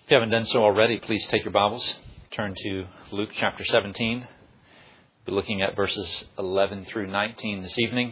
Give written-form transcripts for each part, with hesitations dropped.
If you haven't done so already, please take your Bibles, turn to Luke chapter 17. We'll be looking at verses 11 through 19 this evening.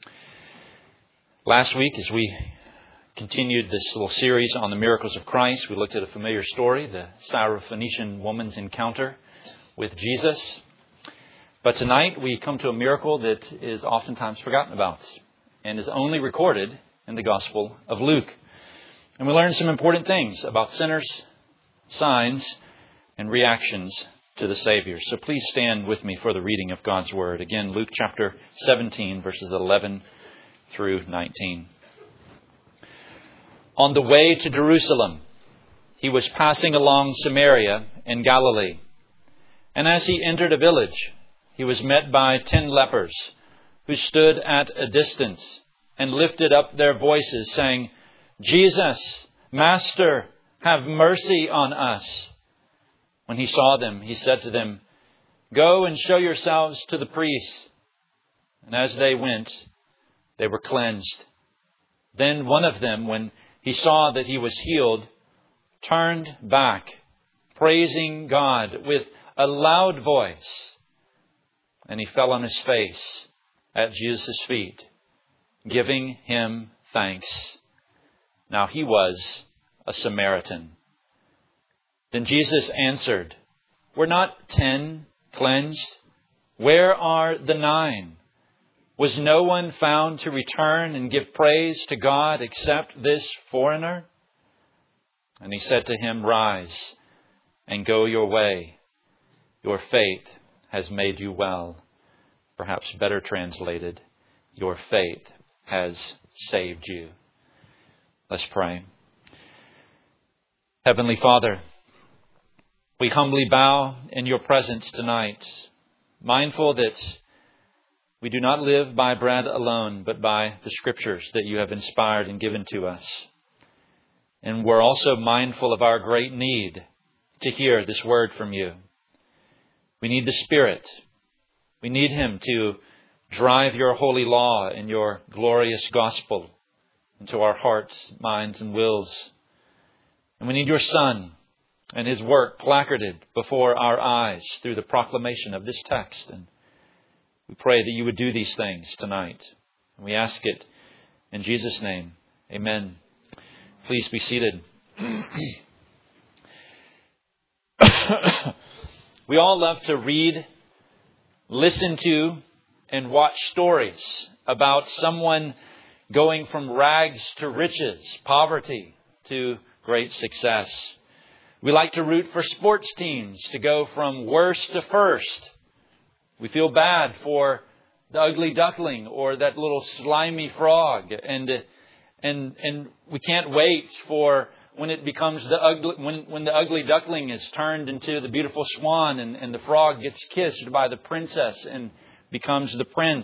Last week, as we continued this little series on the miracles of Christ, we looked at a familiar story, the Syrophoenician woman's encounter with Jesus. But tonight, we come to a miracle that is oftentimes forgotten about and is only recorded in the Gospel of Luke. And we learn some important things about sinners, signs, and reactions to the Savior. So please stand with me for the reading of God's Word. Again, Luke chapter 17, verses 11 through 19. On the way to Jerusalem, he was passing along Samaria and Galilee. And as he entered a village, he was met by 10 lepers who stood at a distance and lifted up their voices, saying, "Jesus, Master, have mercy on us." When he saw them, he said to them, "Go and show yourselves to the priests." And as they went, they were cleansed. Then one of them, when he saw that he was healed, turned back, praising God with a loud voice. And he fell on his face at Jesus' feet, giving him thanks. Now he was a Samaritan. Then Jesus answered, "Were not 10 cleansed? Where are the 9? Was no one found to return and give praise to God except this foreigner?" And he said to him, "Rise and go your way. Your faith has made you well." Perhaps better translated, your faith has saved you. Let's pray. Heavenly Father, we humbly bow in your presence tonight, mindful that we do not live by bread alone, but by the Scriptures that you have inspired and given to us. And we're also mindful of our great need to hear this word from you. We need the Spirit. We need Him to drive your holy law and your glorious gospel into our hearts, minds, and wills. And we need your Son and His work placarded before our eyes through the proclamation of this text. And we pray that you would do these things tonight. And we ask it in Jesus' name. Amen. Please be seated. We all love to read, listen to, and watch stories about someone going from rags to riches, poverty to great success. We like to root for sports teams to go from worst to first. We feel bad for the ugly duckling or that little slimy frog, and we can't wait for when it becomes the ugly when the ugly duckling is turned into the beautiful swan and the frog gets kissed by the princess and becomes the prince.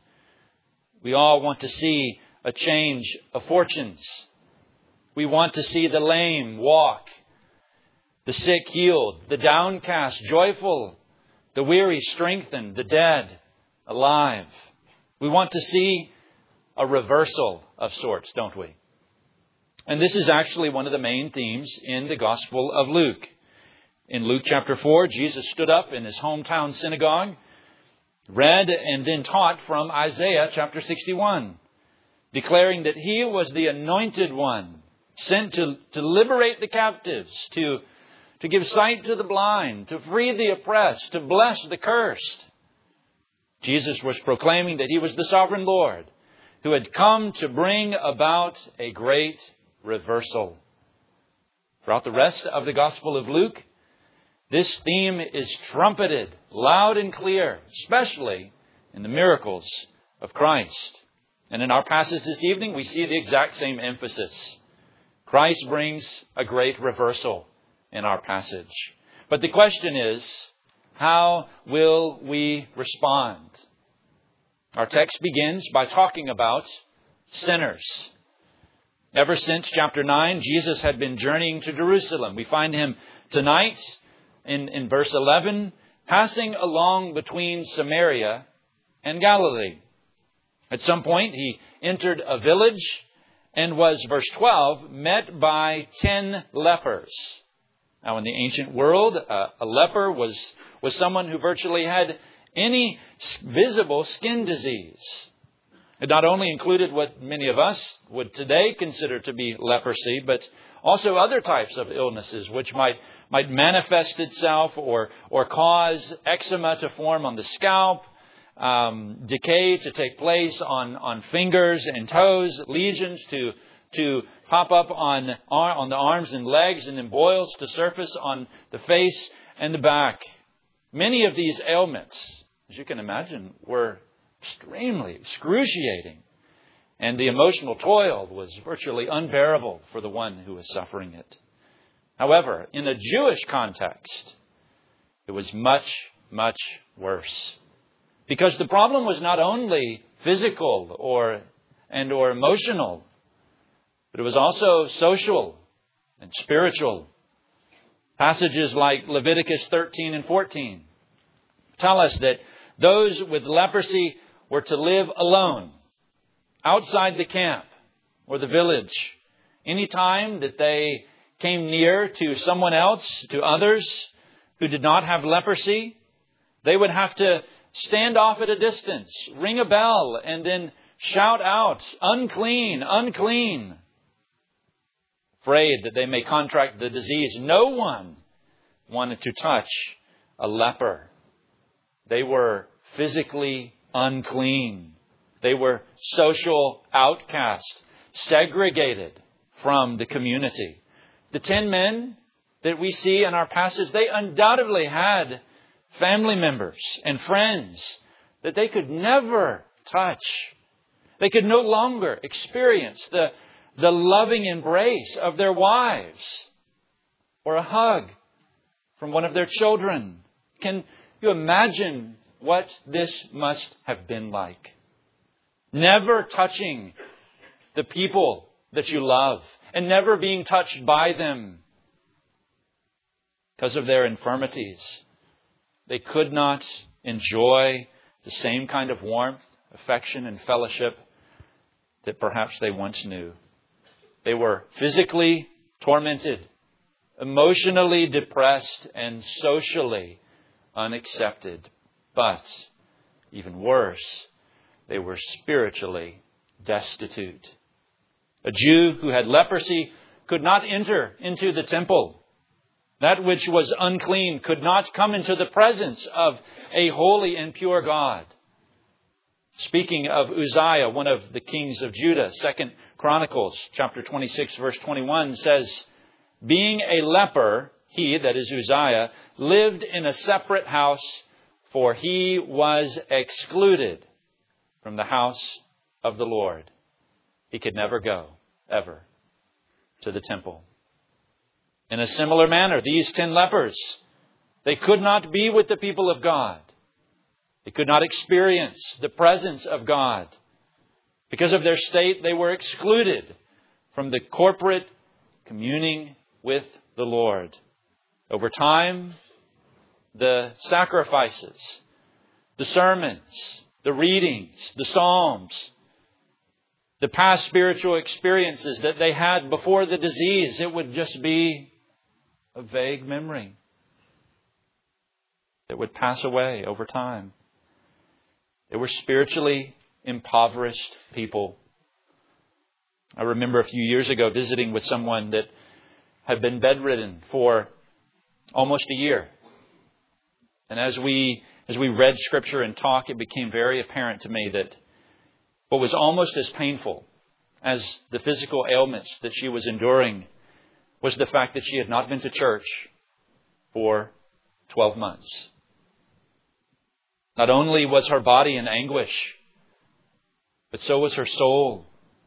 We all want to see a change of fortunes. We want to see the lame walk, the sick healed, the downcast joyful, the weary strengthened, the dead alive. We want to see a reversal of sorts, don't we? And this is actually one of the main themes in the Gospel of Luke. In Luke chapter 4, Jesus stood up in his hometown synagogue, read and then taught from Isaiah chapter 61, declaring that he was the anointed one, sent to liberate the captives, to give sight to the blind, to free the oppressed, to bless the cursed. Jesus was proclaiming that he was the sovereign Lord who had come to bring about a great reversal. Throughout the rest of the Gospel of Luke, this theme is trumpeted loud and clear, especially in the miracles of Christ. And in our passage this evening, we see the exact same emphasis. Christ brings a great reversal in our passage. But the question is, how will we respond? Our text begins by talking about sinners. Ever since chapter 9, Jesus had been journeying to Jerusalem. We find him tonight in verse 11, passing along between Samaria and Galilee. At some point, he entered a village and was, verse 12, met by 10 lepers. Now, in the ancient world, a leper was someone who virtually had any visible skin disease. It not only included what many of us would today consider to be leprosy, but also other types of illnesses which might manifest itself or cause eczema to form on the scalp, decay to take place on fingers and toes, lesions to pop up on the arms and legs, and then boils to surface on the face and the back. Many of these ailments, as you can imagine, were extremely excruciating. And the emotional toil was virtually unbearable for the one who was suffering it. However, in a Jewish context, it was much, much worse. Because the problem was not only physical or emotional, but it was also social and spiritual. Passages like Leviticus 13 and 14 tell us that those with leprosy were to live alone, outside the camp or the village. Any time that they came near to someone else, to others who did not have leprosy, they would have to stand off at a distance, ring a bell, and then shout out, "Unclean, unclean," afraid that they may contract the disease. No one wanted to touch a leper. They were physically unclean. They were social outcasts, segregated from the community. The 10 men that we see in our passage, they undoubtedly had family members and friends that they could never touch. They could no longer experience the loving embrace of their wives or a hug from one of their children. Can you imagine what this must have been like? Never touching the people that you love and never being touched by them because of their infirmities. They could not enjoy the same kind of warmth, affection, and fellowship that perhaps they once knew. They were physically tormented, emotionally depressed, and socially unaccepted. But even worse, they were spiritually destitute. A Jew who had leprosy could not enter into the temple. That which was unclean could not come into the presence of a holy and pure God. Speaking of Uzziah, one of the kings of Judah, 2 Chronicles chapter 26, verse 21 says, "Being a leper, he," that is Uzziah, "lived in a separate house, for he was excluded from the house of the Lord." He could never go, ever, to the temple. In a similar manner, these 10 lepers, they could not be with the people of God. They could not experience the presence of God. Because of their state, they were excluded from the corporate communing with the Lord. Over time, the sacrifices, the sermons, the readings, the psalms, the past spiritual experiences that they had before the disease, it would just be a vague memory that would pass away over time. They were spiritually impoverished people. I remember a few years ago visiting with someone that had been bedridden for almost a year. And as we read Scripture and talked, it became very apparent to me that what was almost as painful as the physical ailments that she was enduring was the fact that she had not been to church for 12 months. Not only was her body in anguish, but so was her soul.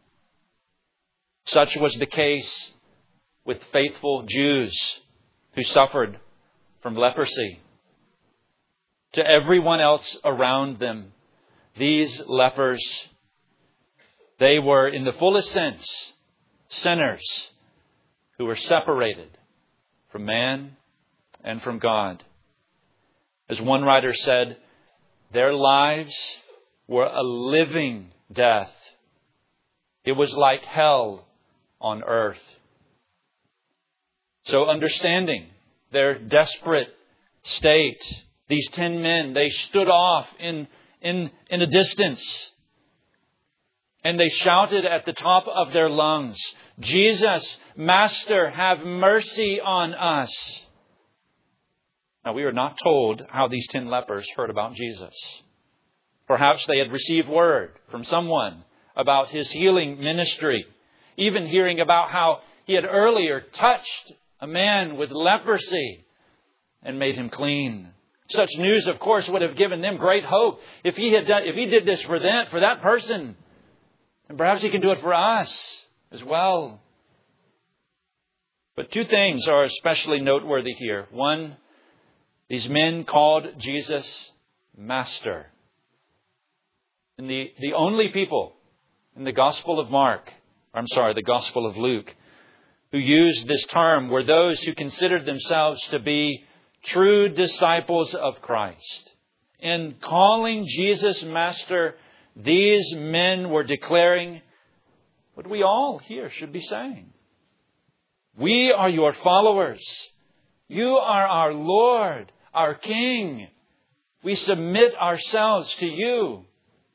Such was the case with faithful Jews who suffered from leprosy. To everyone else around them, these lepers, they were, in the fullest sense, sinners who were separated from man and from God. As one writer said, their lives were a living death. It was like hell on earth. So understanding their desperate state, these 10 men, they stood off in a distance. And they shouted at the top of their lungs, "Jesus, Master, have mercy on us." Now, we are not told how these 10 lepers heard about Jesus. Perhaps they had received word from someone about His healing ministry, even hearing about how He had earlier touched a man with leprosy and made him clean. Such news, of course, would have given them great hope. If He did this for that person, and perhaps He can do it for us as well. But two things are especially noteworthy here. One, these men called Jesus Master. And the only people in the Gospel of the Gospel of Luke, who used this term were those who considered themselves to be true disciples of Christ. In calling Jesus Master, these men were declaring what we all here should be saying. We are your followers. You are our Lord, our King. We submit ourselves to you.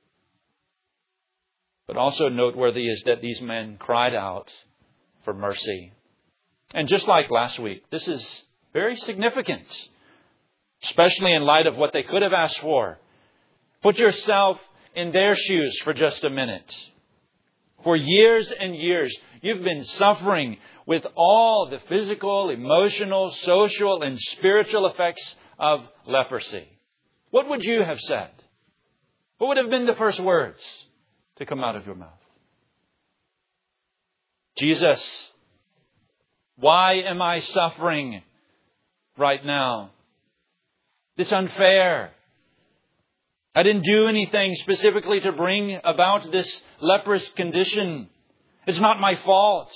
But also noteworthy is that these men cried out for mercy. And just like last week, this is very significant, especially in light of what they could have asked for. Put yourself in their shoes for just a minute. For years and years, you've been suffering with all the physical, emotional, social, and spiritual effects of leprosy. What would you have said? What would have been the first words to come out of your mouth? Jesus, why am I suffering right now? It's unfair. I didn't do anything specifically to bring about this leprous condition. It's not my fault.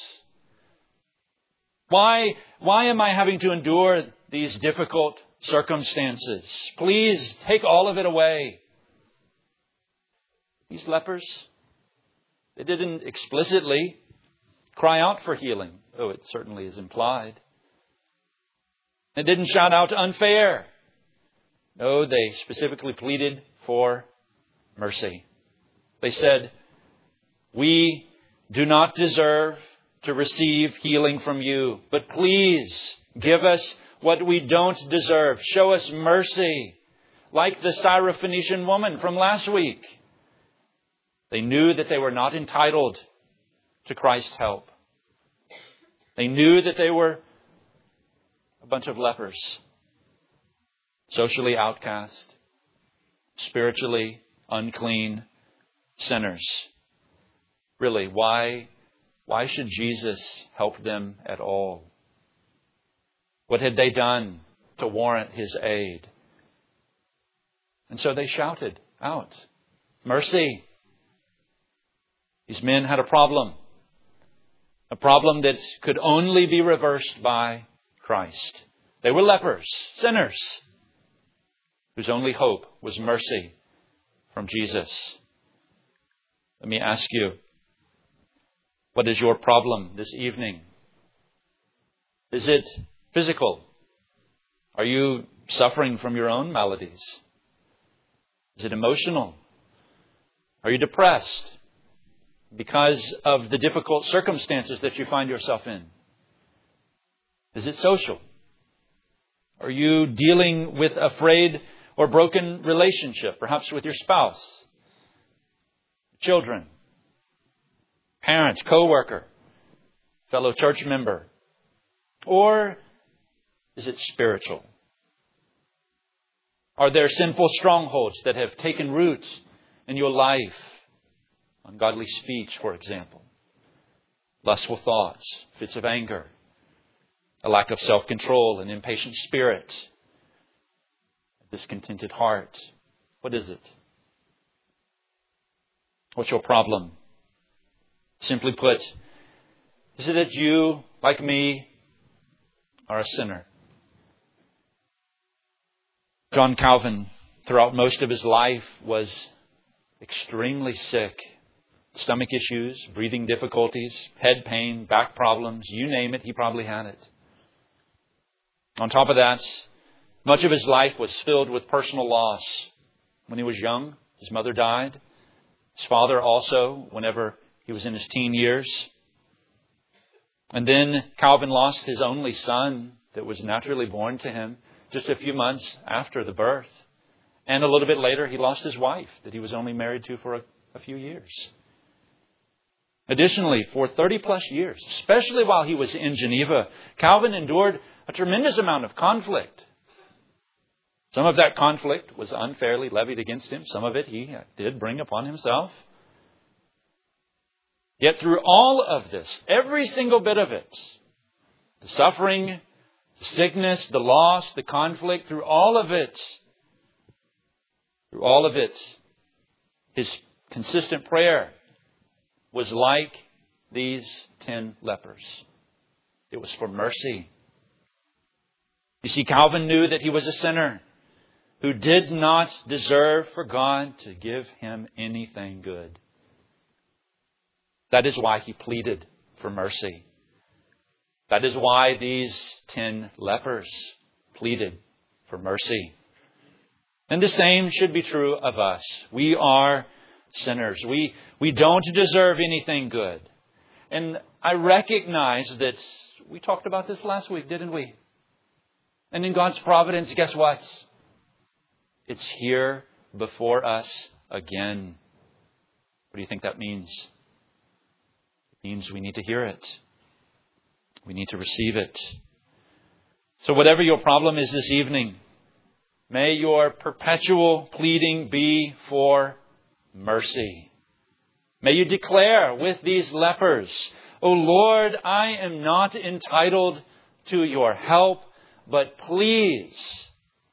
Why am I having to endure these difficult circumstances? Please take all of it away. These lepers, they didn't explicitly cry out for healing, though it certainly is implied. They didn't shout out unfair. No, they specifically pleaded for mercy. They said, "We do not deserve to receive healing from you, but please give us what we don't deserve. Show us mercy," like the Syrophoenician woman from last week. They knew that they were not entitled to Christ's help. They knew that they were a bunch of lepers, socially outcast, spiritually unclean sinners. Really, why should Jesus help them at all? What had they done to warrant His aid? And so they shouted out, "Mercy." These men had a problem that could only be reversed by Christ. They were lepers, sinners, whose only hope was mercy from Jesus. Let me ask you, what is your problem this evening? Is it physical? Are you suffering from your own maladies? Is it emotional? Are you depressed because of the difficult circumstances that you find yourself in? Is it social? Are you dealing with a frayed or broken relationship, perhaps with your spouse, children, parent, co-worker, fellow church member? Or is it spiritual? Are there sinful strongholds that have taken root in your life? Ungodly speech, for example. Lustful thoughts, fits of anger, a lack of self-control, an impatient spirit, a discontented heart. What is it? What's your problem? Simply put, is it that you, like me, are a sinner? John Calvin, throughout most of his life, was extremely sick. Stomach issues, breathing difficulties, head pain, back problems, you name it, he probably had it. On top of that, much of his life was filled with personal loss. When he was young, his mother died. His father also, whenever he was in his teen years. And then Calvin lost his only son that was naturally born to him just a few months after the birth. And a little bit later, he lost his wife that he was only married to for a few years. Additionally, for 30 plus years, especially while he was in Geneva, Calvin endured a tremendous amount of conflict. Some of that conflict was unfairly levied against him. Some of it he did bring upon himself. Yet through all of this, every single bit of it, the suffering, the sickness, the loss, the conflict, through all of it, his consistent prayer was like these 10 lepers. It was for mercy. You see, Calvin knew that he was a sinner who did not deserve for God to give him anything good. That is why he pleaded for mercy. That is why these 10 lepers pleaded for mercy. And the same should be true of us. We are sinners. We don't deserve anything good. And I recognize that we talked about this last week, didn't we? And in God's providence, guess what? It's here before us again. What do you think that means? It means we need to hear it. We need to receive it. So whatever your problem is this evening, may your perpetual pleading be for mercy. May you declare with these lepers, "O Lord, I am not entitled to your help, but please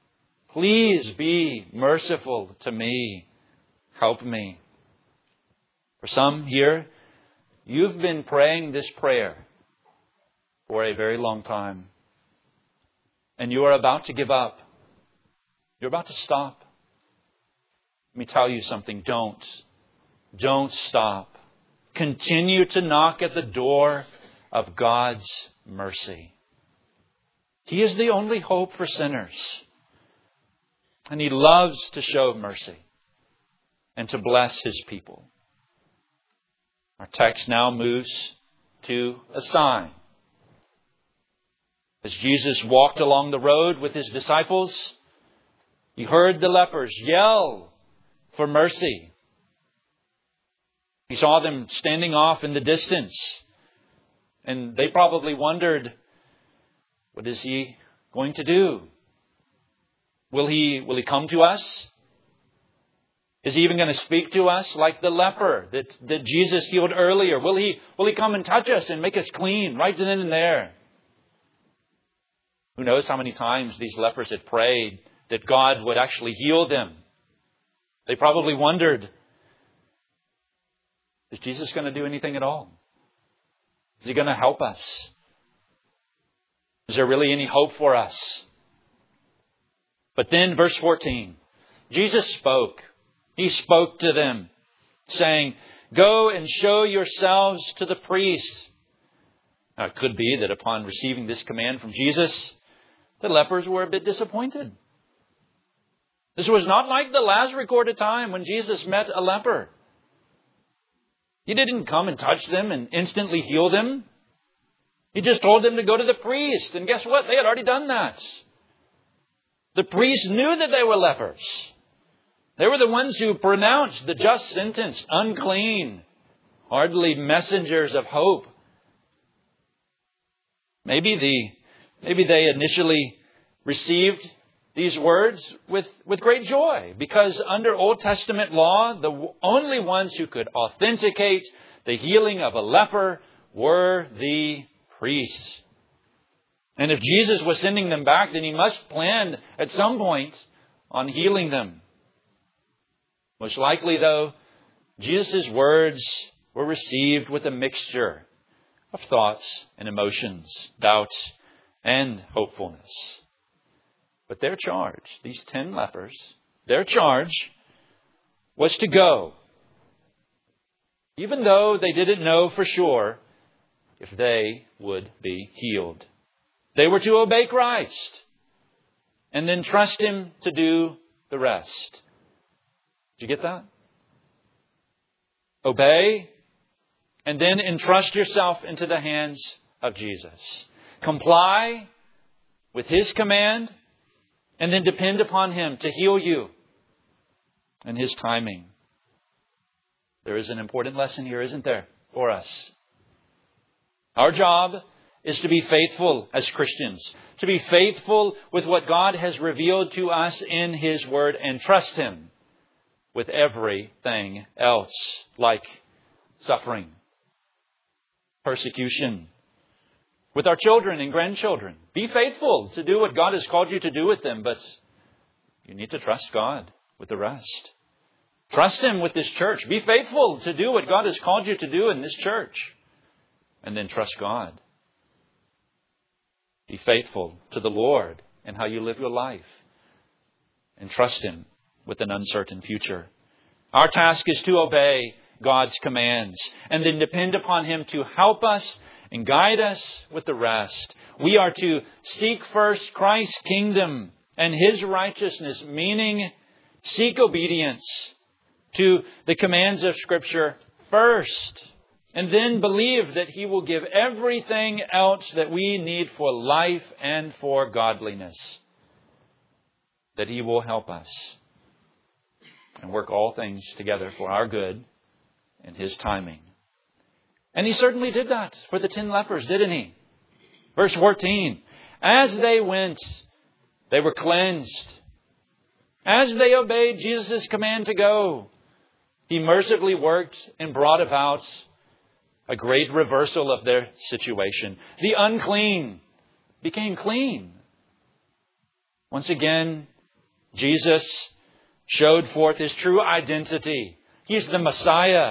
be merciful to me. Help me." For some here, you've been praying this prayer for a very long time. And you are about to give up. You're about to stop. Let me tell you something. Don't stop. Continue to knock at the door of God's mercy. He is the only hope for sinners. And He loves to show mercy and to bless His people. Our text now moves to a sign. As Jesus walked along the road with His disciples, He heard the lepers yell for mercy. He saw them standing off in the distance. And they probably wondered, what is He going to do? Will he come to us? Is He even going to speak to us like the leper that Jesus healed earlier? Will He come and touch us and make us clean right then and there? Who knows how many times these lepers had prayed that God would actually heal them. They probably wondered, is Jesus going to do anything at all? Is He going to help us? Is there really any hope for us? But then verse 14, Jesus spoke. He spoke to them, saying, "Go and show yourselves to the priests." Now, it could be that upon receiving this command from Jesus, the lepers were a bit disappointed. This was not like the last recorded time when Jesus met a leper. He didn't come and touch them and instantly heal them. He just told them to go to the priest. And guess what? They had already done that. The priest knew that they were lepers. They were the ones who pronounced the just sentence, unclean, hardly messengers of hope. Maybe they initially received these words with great joy, because under Old Testament law, the only ones who could authenticate the healing of a leper were the priests. And if Jesus was sending them back, then He must plan at some point on healing them. Most likely, though, Jesus' words were received with a mixture of thoughts and emotions, doubts and hopefulness. But their charge, these 10 lepers, their charge was to go, even though they didn't know for sure if they would be healed. They were to obey Christ and then trust Him to do the rest. Did you get that? Obey and then entrust yourself into the hands of Jesus. Comply with His command and then depend upon Him to heal you and His timing. There is an important lesson here, isn't there, for us? Our job is to be faithful as Christians, to be faithful with what God has revealed to us in His Word and trust Him with everything else, like suffering, persecution, with our children and grandchildren. Be faithful to do what God has called you to do with them, but you need to trust God with the rest. Trust Him with this church. Be faithful to do what God has called you to do in this church. And then trust God. Be faithful to the Lord and how you live your life. And trust Him with an uncertain future. Our task is to obey God's commands and then depend upon Him to help us and guide us with the rest. We are to seek first Christ's kingdom and His righteousness, meaning seek obedience to the commands of Scripture first, and then believe that He will give everything else that we need for life and for godliness. That He will help us and work all things together for our good in His timing. And He certainly did that for the 10 lepers, didn't He? Verse 14, as they went, they were cleansed. As they obeyed Jesus' command to go, He mercifully worked and brought about a great reversal of their situation. The unclean became clean. Once again, Jesus showed forth His true identity. He is the Messiah.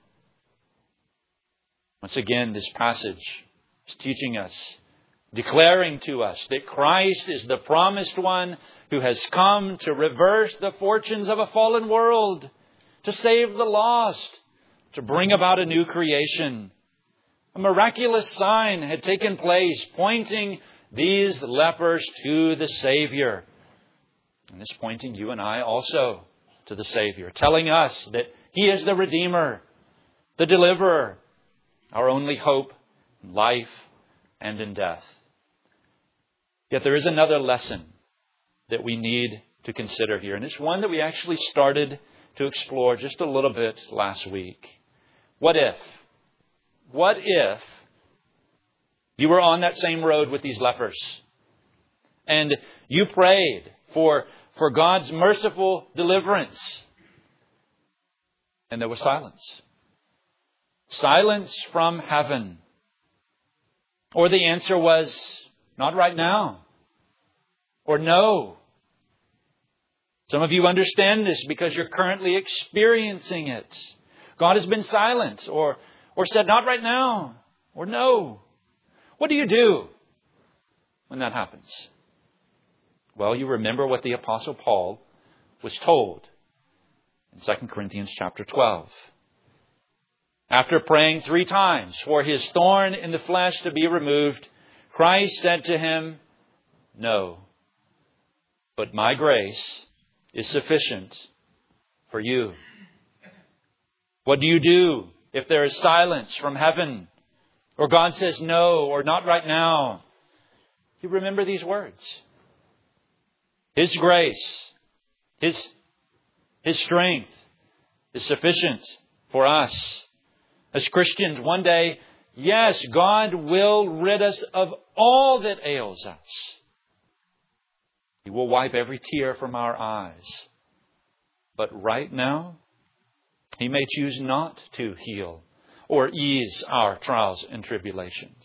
Once again, this passage is teaching us, declaring to us that Christ is the promised one who has come to reverse the fortunes of a fallen world, to save the lost, to bring about a new creation. A miraculous sign had taken place, pointing these lepers to the Savior. And it's pointing you and I also to the Savior, telling us that He is the Redeemer, the Deliverer, our only hope in life and in death. Yet there is another lesson that we need to consider here. And it's one that we actually started to explore just a little bit last week. What if you were on that same road with these lepers and you prayed for God's merciful deliverance and there was silence? Silence from heaven. Or the answer was, not right now. Or no. Some of you understand this because you're currently experiencing it. God has been silent or said, not right now, or no. What do you do when that happens? Well, you remember what the Apostle Paul was told in 2 Corinthians chapter 12. After praying 3 times for his thorn in the flesh to be removed, Christ said to him, no, but my grace is sufficient for you. What do you do if there is silence from heaven? Or God says no, or not right now? You remember these words. His grace, His strength is sufficient for us. As Christians, one day, yes, God will rid us of all that ails us. He will wipe every tear from our eyes. But right now, He may choose not to heal or ease our trials and tribulations.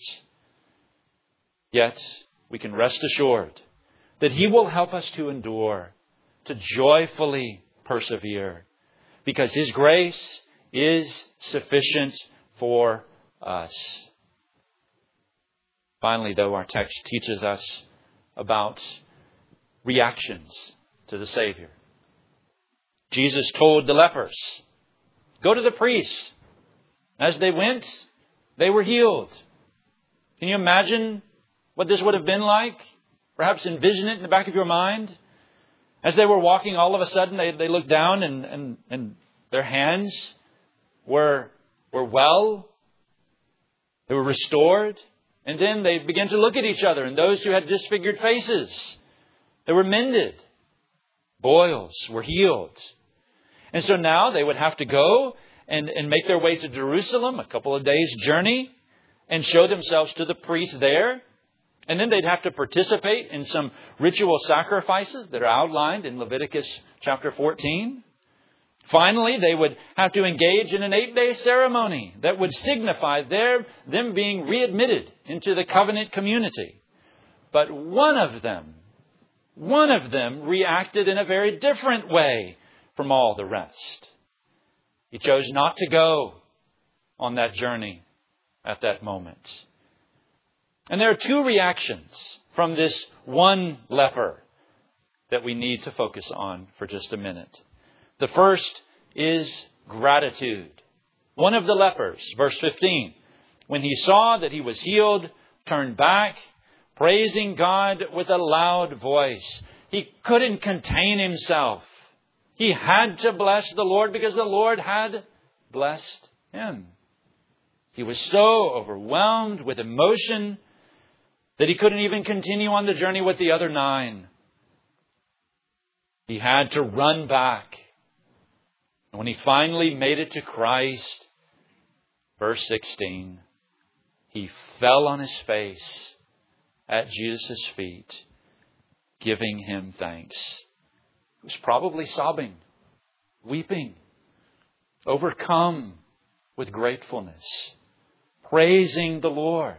Yet, we can rest assured that He will help us to endure, to joyfully persevere, because His grace is sufficient for us. Finally, though, our text teaches us about reactions to the Savior. Jesus told the lepers, go to the priests. As they went, they were healed. Can you imagine what this would have been like? Perhaps envision it in the back of your mind. As they were walking, all of a sudden they looked down and their hands were well. They were restored. And then they began to look at each other. And those who had disfigured faces, they were mended. Boils were healed. And so now they would have to go and make their way to Jerusalem, a couple of days' journey, and show themselves to the priest there. And then they'd have to participate in some ritual sacrifices that are outlined in Leviticus chapter 14. Finally, they would have to engage in an 8-day ceremony that would signify them being readmitted into the covenant community. But one of them reacted in a very different way from all the rest. He chose not to go on that journey at that moment. And there are two reactions from this one leper that we need to focus on for just a minute. The first is gratitude. One of the lepers, verse 15, when he saw that he was healed, turned back, praising God with a loud voice. He couldn't contain himself. He had to bless the Lord because the Lord had blessed him. He was so overwhelmed with emotion that he couldn't even continue on the journey with the other 9. He had to run back. And when he finally made it to Christ, verse 16, he fell on his face at Jesus' feet, giving him thanks. He was probably sobbing, weeping, overcome with gratefulness, praising the Lord.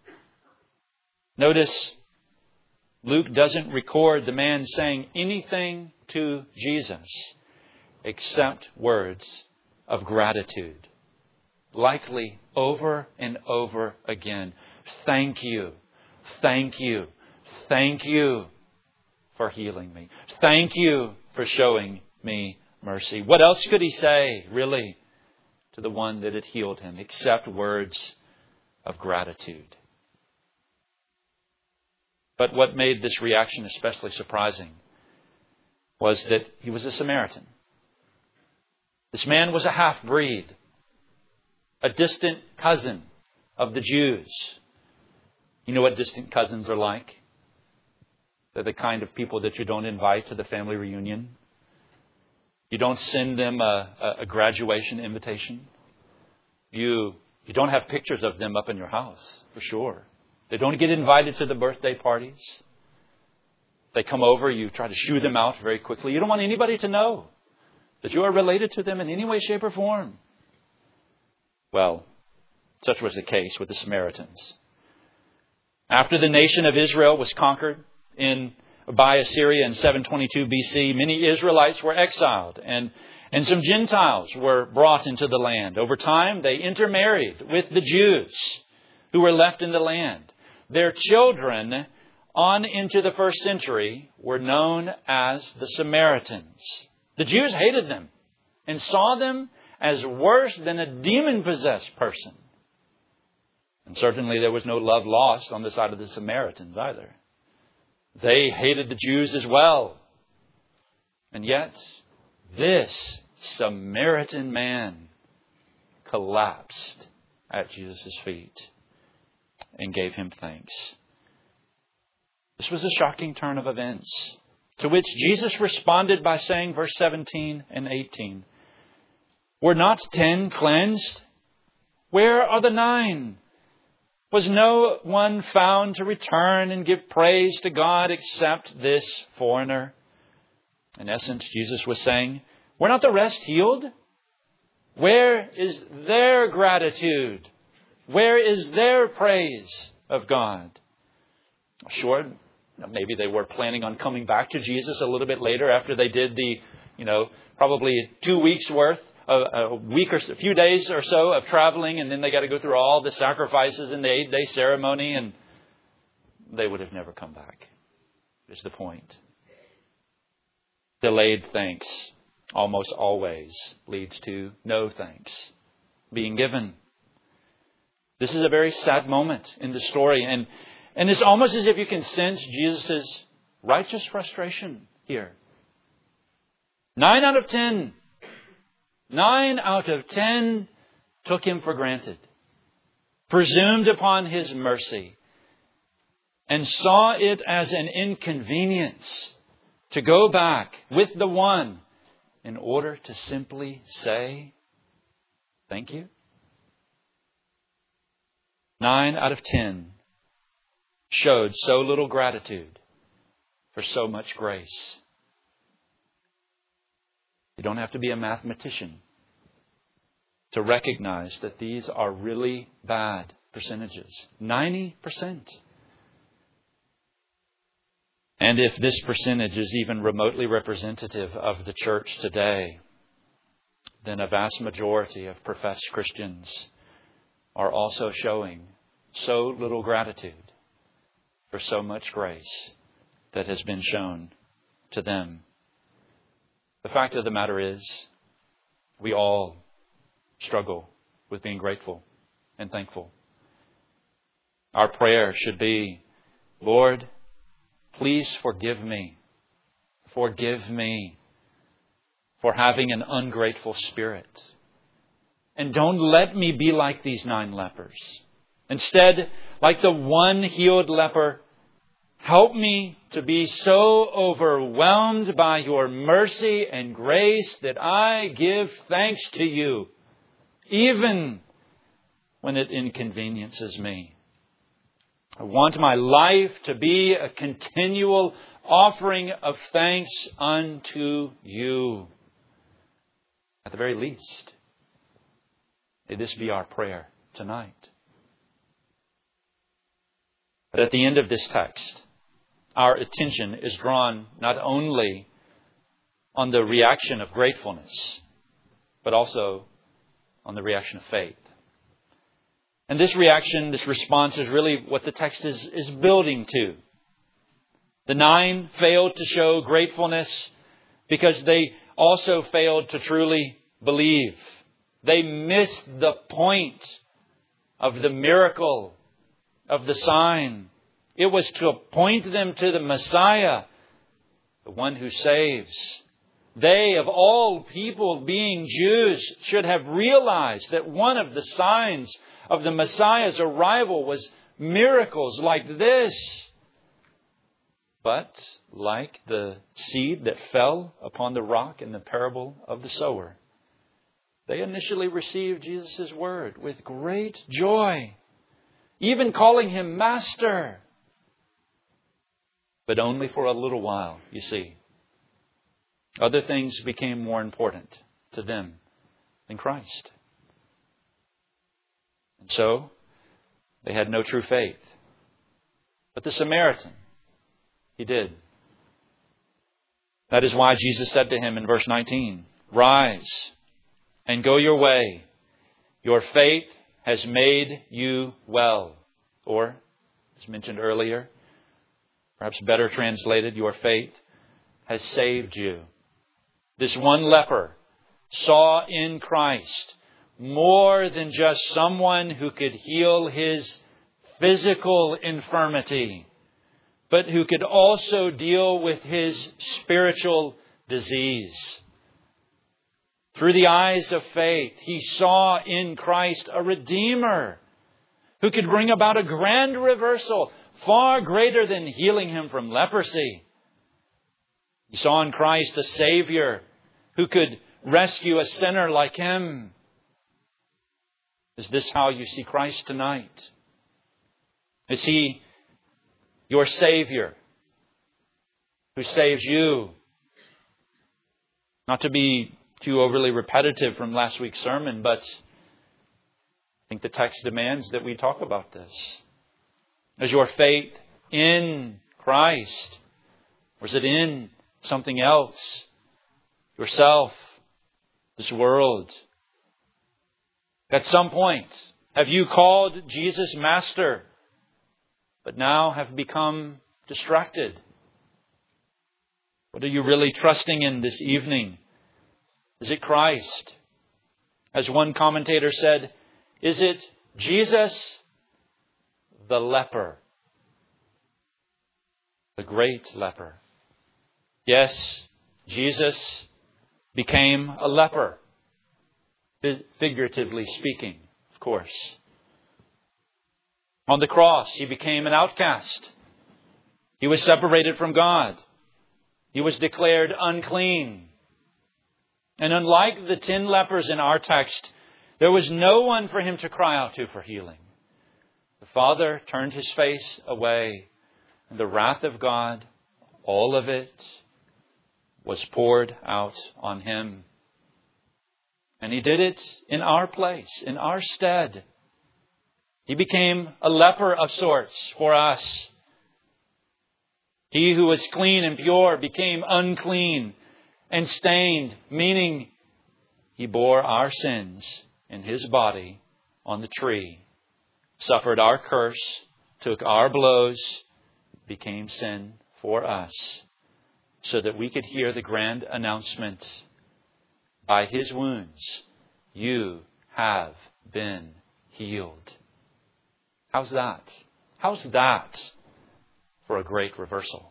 Notice, Luke doesn't record the man saying anything to Jesus except words of gratitude. Likely over and over again. Thank you. Thank you. Thank you for healing me. Thank you for showing me mercy. What else could he say, really, to the one that had healed him except words of gratitude? But what made this reaction especially surprising was that he was a Samaritan. This man was a half-breed, a distant cousin of the Jews. You know what distant cousins are like? They're the kind of people that you don't invite to the family reunion. You don't send them a graduation invitation. You don't have pictures of them up in your house, for sure. They don't get invited to the birthday parties. They come over, you try to shoo them out very quickly. You don't want anybody to know that you are related to them in any way, shape, or form. Well, such was the case with the Samaritans. After the nation of Israel was conquered by Assyria in 722 BC, many Israelites were exiled and some Gentiles were brought into the land. Over time, they intermarried with the Jews who were left in the land. Their children on into the first century were known as the Samaritans. The Jews hated them and saw them as worse than a demon-possessed person. And certainly there was no love lost on the side of the Samaritans either. They hated the Jews as well. And yet, this Samaritan man collapsed at Jesus' feet and gave him thanks. This was a shocking turn of events, to which Jesus responded by saying, verse 17 and 18, "Were not 10 cleansed? Where are the 9? Was no one found to return and give praise to God except this foreigner?" In essence, Jesus was saying, were not the rest healed? Where is their gratitude? Where is their praise of God? Sure, maybe they were planning on coming back to Jesus a little bit later after they did the, probably 2 weeks worth, a week or a few days or so of traveling, and then they got to go through all the sacrifices and the 8-day ceremony, and they would have never come back, is the point. Delayed thanks almost always leads to no thanks being given. This is a very sad moment in the story, and And it's almost as if you can sense Jesus' righteous frustration here. 9 out of 10 took him for granted, presumed upon his mercy, and saw it as an inconvenience to go back with the one in order to simply say, thank you. 9 out of 10 showed so little gratitude for so much grace. You don't have to be a mathematician to recognize that these are really bad percentages. 90%. And if this percentage is even remotely representative of the church today, then a vast majority of professed Christians are also showing so little gratitude for so much grace that has been shown to them. The fact of the matter is, we all struggle with being grateful and thankful. Our prayer should be, Lord, please forgive me. Forgive me for having an ungrateful spirit. And don't let me be like these 9 lepers. Instead, like the one healed leper, help me to be so overwhelmed by your mercy and grace that I give thanks to you, even when it inconveniences me. I want my life to be a continual offering of thanks unto you. At the very least, may this be our prayer tonight. But at the end of this text, our attention is drawn not only on the reaction of gratefulness, but also on the reaction of faith. And this reaction, this response is really what the text is building to. The 9 failed to show gratefulness because they also failed to truly believe. They missed the point of the miracle, of the sign. It was to point them to the Messiah, the one who saves. They, of all people, being Jews, should have realized that one of the signs of the Messiah's arrival was miracles like this. But like the seed that fell upon the rock in the parable of the sower, they initially received Jesus' word with great joy, even calling him Master. But only for a little while, you see. Other things became more important to them than Christ. And so, they had no true faith. But the Samaritan, he did. That is why Jesus said to him in verse 19, "Rise and go your way. Your faith has made you well." Or, as mentioned earlier, perhaps better translated, your faith has saved you. This one leper saw in Christ more than just someone who could heal his physical infirmity, but who could also deal with his spiritual disease. Through the eyes of faith, he saw in Christ a Redeemer who could bring about a grand reversal far greater than healing him from leprosy. He saw in Christ a Savior who could rescue a sinner like him. Is this how you see Christ tonight? Is He your Savior who saves you? Not to be too overly repetitive from last week's sermon, but I think the text demands that we talk about this. Is your faith in Christ? Or is it in something else? Yourself? This world? At some point, have you called Jesus Master, but now have become distracted? What are you really trusting in this evening? Is it Christ? As one commentator said, is it Jesus the leper the great leper. Yes, Jesus became a leper, figuratively speaking, of course. On the cross, He became an outcast. He was separated from God. He was declared unclean. And unlike the 10 lepers in our text, there was no one for Him to cry out to for healing. The Father turned His face away, and the wrath of God, all of it, was poured out on Him. And He did it in our place, in our stead. He became a leper of sorts for us. He who was clean and pure became unclean and stained, meaning He bore our sins in His body on the tree, suffered our curse, took our blows, became sin for us, so that we could hear the grand announcement, by His wounds you have been healed. How's that? How's that for a great reversal?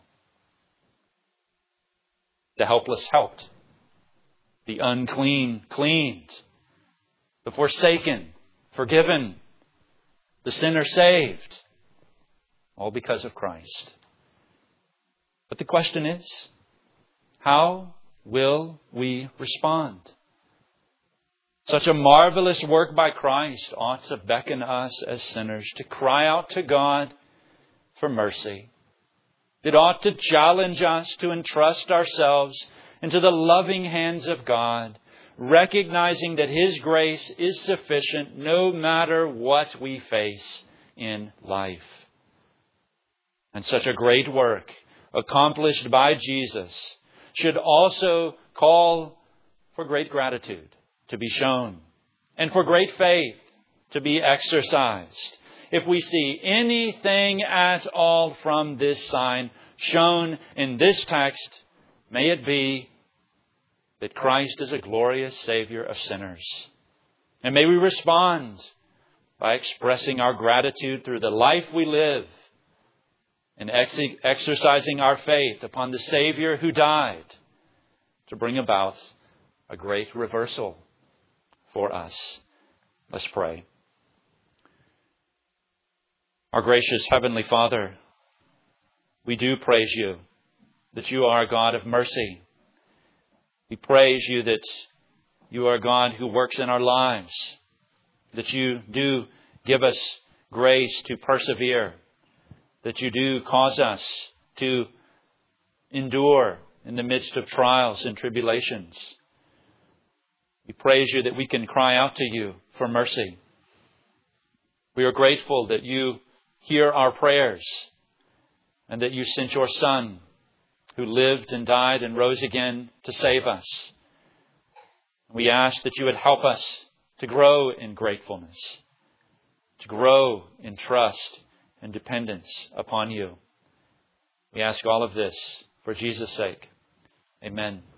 The helpless helped. The unclean cleaned. The forsaken forgiven. The sinner saved. All because of Christ. But the question is, how will we respond? Such a marvelous work by Christ ought to beckon us as sinners to cry out to God for mercy. It ought to challenge us to entrust ourselves into the loving hands of God, recognizing that His grace is sufficient no matter what we face in life. And such a great work accomplished by Jesus should also call for great gratitude to be shown and for great faith to be exercised. If we see anything at all from this sign shown in this text, may it be that Christ is a glorious Savior of sinners. And may we respond by expressing our gratitude through the life we live and exercising our faith upon the Savior who died to bring about a great reversal for us. Let's pray. Our gracious Heavenly Father, we do praise You that You are a God of mercy. We praise You that You are a God who works in our lives, that You do give us grace to persevere, that You do cause us to endure in the midst of trials and tribulations. We praise You that we can cry out to You for mercy. We are grateful that You hear our prayers and that You sent Your Son who lived and died and rose again to save us. We ask that You would help us to grow in gratefulness, to grow in trust and dependence upon You. We ask all of this for Jesus' sake. Amen.